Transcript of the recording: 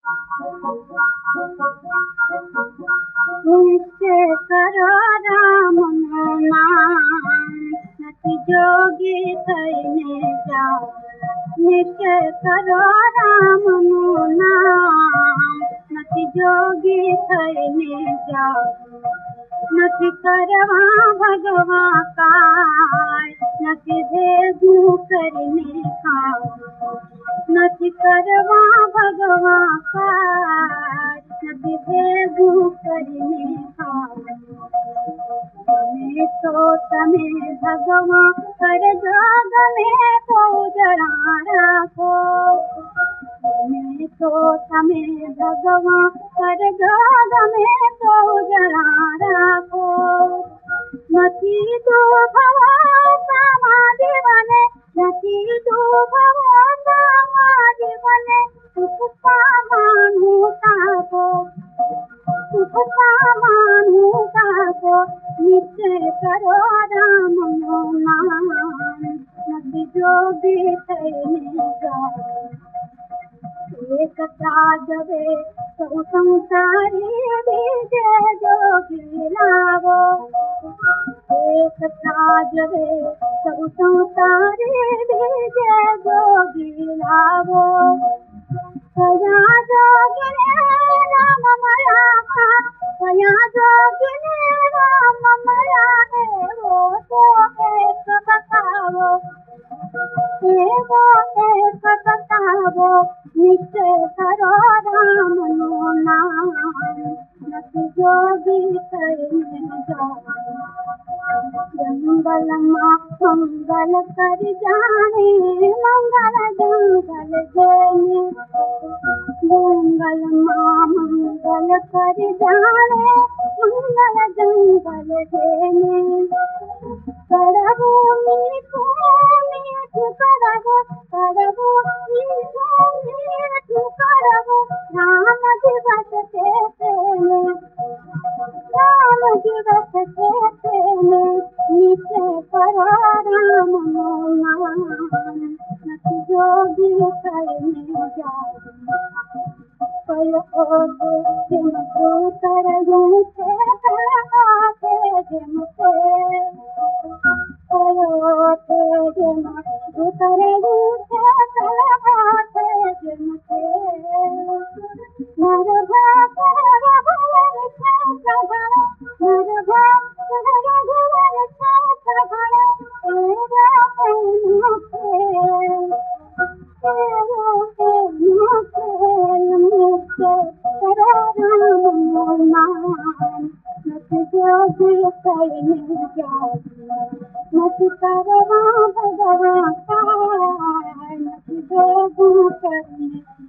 निश्चय करो राम नाम नति जोगी थईने जाओ। निश्चय करो राम नाम नति जोगी थईने जाओ। नति करवा भगवा काय नति भेदू करने खाओ। नति करवा भगवा काय नति भेदू करने खाओ। तमें तो तमें भगवा कर जोग में तो जड़ा राखो। तमें तो तमें भगवा कर जोग में तो जड़ा राखो। नथी तू भवा समाधि बने नथी तू भवा समाधि बने। सुख मानू ताको सुख मानू ताको। निश्चय करो राम नाम नति जोगी थईने जाओ। एक साजवे सौ संसारी बीजे जोगी लावो। एक साजवे सौ संसारी बीजे जोगी लावो। कया जोगिने राम मया कया जोगिने राम मया है वो तो एक बतावो। वो एक बतावो। निश्चय करो राम नाम नति जोगी थईने जाओ। जंगल मां मंगल कर जाने मंगल जंगल जेने। जंगल मां मंगल कर जाने मंगल जंगल जेने। करबू मीठू मीठू करबू करबू मीठू मीठू करबू। राम दिवस के तेने राम दिवस के तेने। निश्चय करो राम नाम नति जोगी थईने जाओ। कयो ओते जिम उतर यूं थे जिम से। कयो ओते जिम उतर यूं थे जिम से। नर भाग रघुवर छात्र नर भाग रघुवर छात्र तेरा खेल नति जोगी थईने जाओ। नति करवा भगवा काय नति भेदू करने